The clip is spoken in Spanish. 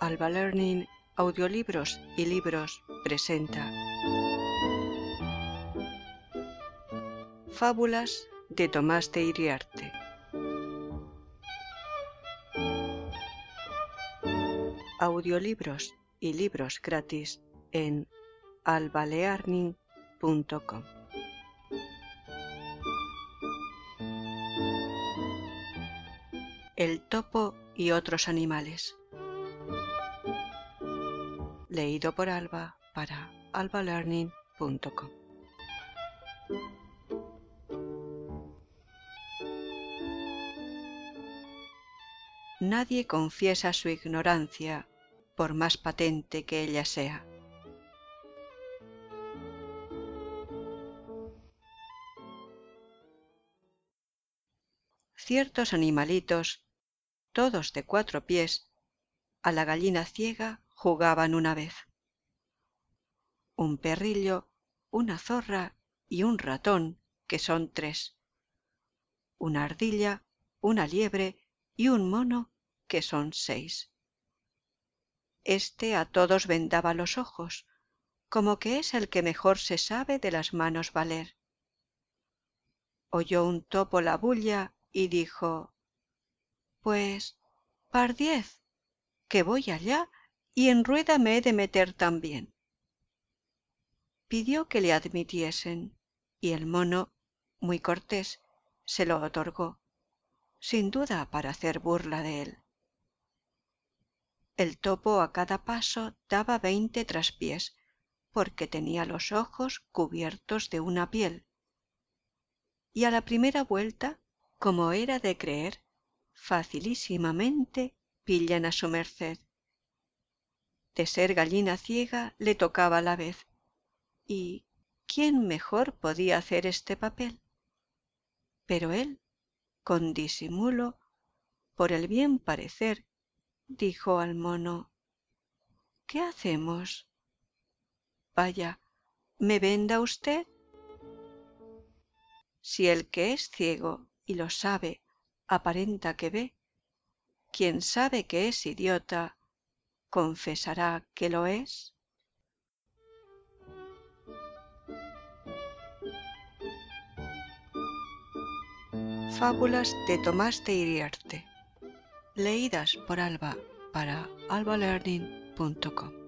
Alba Learning Audiolibros y Libros presenta Fábulas de Tomás de Iriarte. Audiolibros y libros gratis en albalearning.com. El topo y otros animales. Leído por Alba para albalearning.com. Nadie confiesa su ignorancia, por más patente que ella sea. Ciertos animalitos, todos de 4 pies, a la gallina ciega jugaban una vez. Un perrillo, una zorra y un ratón, que son 3. Una ardilla, una liebre y un mono, que son 6. Este a todos vendaba los ojos, como que es el que mejor se sabe de las manos valer. Oyó un topo la bulla y dijo: «Pues, pardiez, que voy allá y en rueda me he de meter también». Pidió que le admitiesen, y el mono, muy cortés, se lo otorgó, sin duda para hacer burla de él. El topo a cada paso daba 20 traspiés, porque tenía los ojos cubiertos de una piel, y a la primera vuelta, como era de creer, facilísimamente pillan a su merced. De ser gallina ciega le tocaba la vez, y ¿quién mejor podía hacer este papel? Pero él, con disimulo, por el bien parecer, dijo al mono: «¿Qué hacemos? Vaya, ¿me venda usted? Si el que es ciego y lo sabe aparenta que ve, quien sabe que es idiota confesará que lo es». Fábulas de Tomás de Iriarte, leídas por Alba para albalearning.com.